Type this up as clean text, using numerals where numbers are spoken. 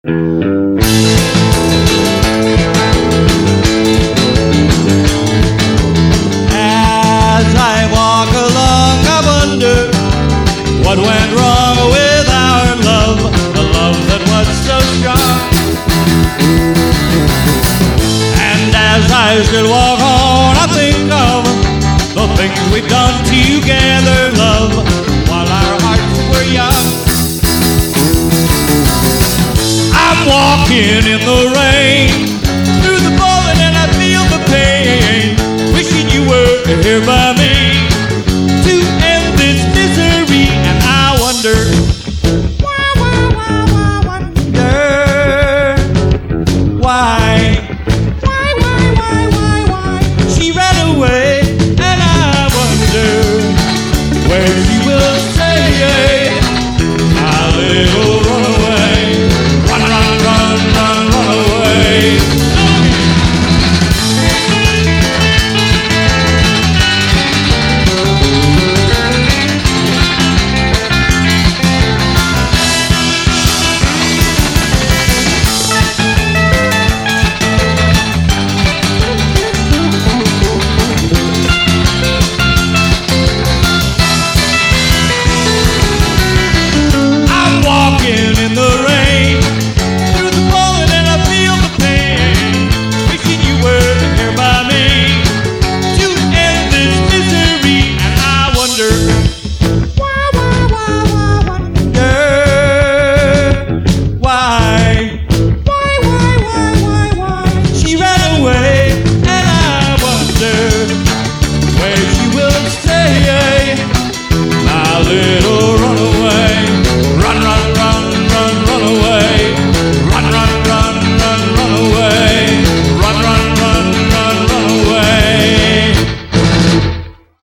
As I walk along, I wonder what went wrong with our love, the love that was so strong. And as I still walk on, I think of the things we've done together, love, while our hearts were young. I'm walking in the rain, through the falling and I feel the pain, wishing you were here by me.